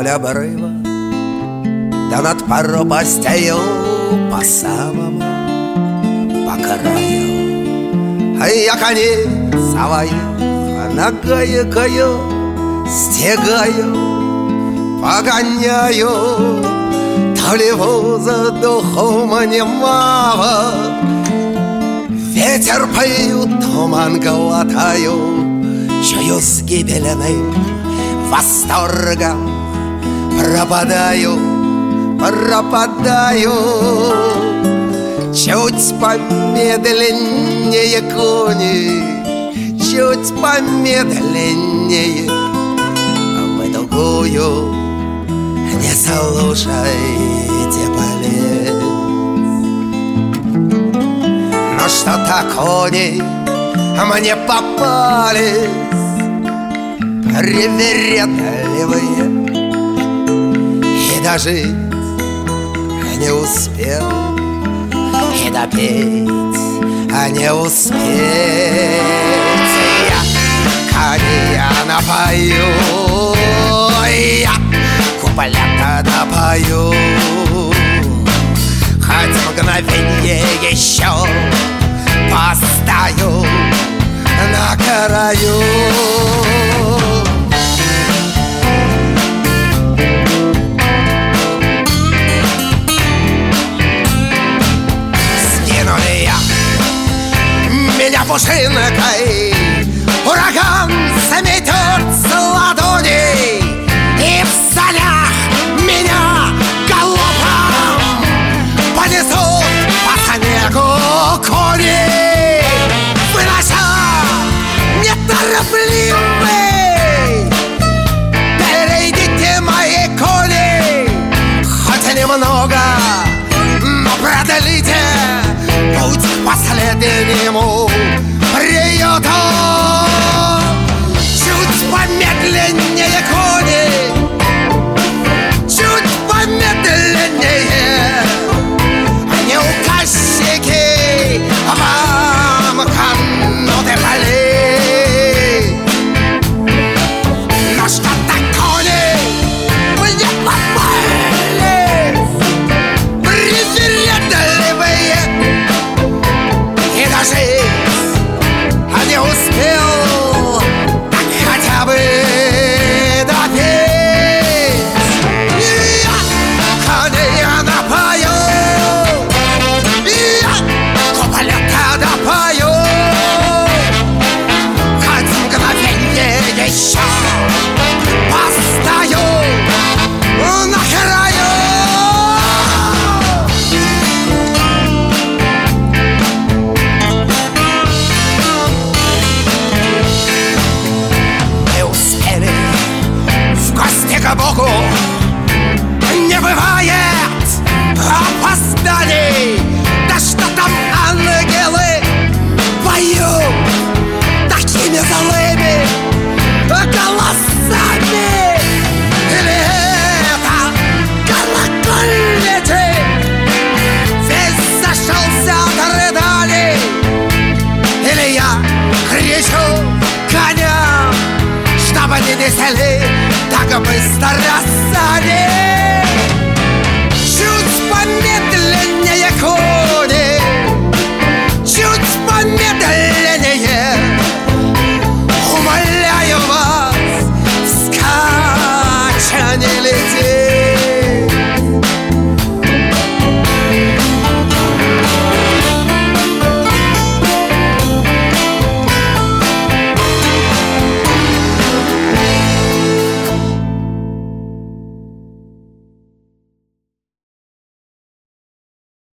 обрыва, да над пропастью по самому, по краю. А я коней свою нагайкою стегаю, погоняю, то ли воздухом немало. Ветер поют, туман глотаю, чую с гибельным восторгом. Пропадаю, пропадаю. Чуть помедленнее кони, чуть помедленнее. Вы другую не слушайте полез. Но что-то кони мне попались привередливые, и дожить не успел, и допеть не успеть. Я коня напою, я куплета допою, хоть мгновенье еще постою на краю. Меня пушинкой ураган заметет с ладоней, и в санях меня галопом понесут по снегу кони, вынося неторопливый. Перейдите, мои кони, хоть немного, но продлите путь к последнему приюту. Чуть помедленнее кони, чуть помедленнее. Не указчики вам кануты полей. Но что-то кони мне попались привередливые, и дожить не успел, так хотя бы допеть. Я коня напою, я куплета допою, хоть мгновенье еще постою на краю. К Богу не бывает опозданий. Да что там ангелы поют такими злыми голосами? Или это колокольники весь зашелся от рыданий? Или я кричу коням, чтобы не несли так быстро сани?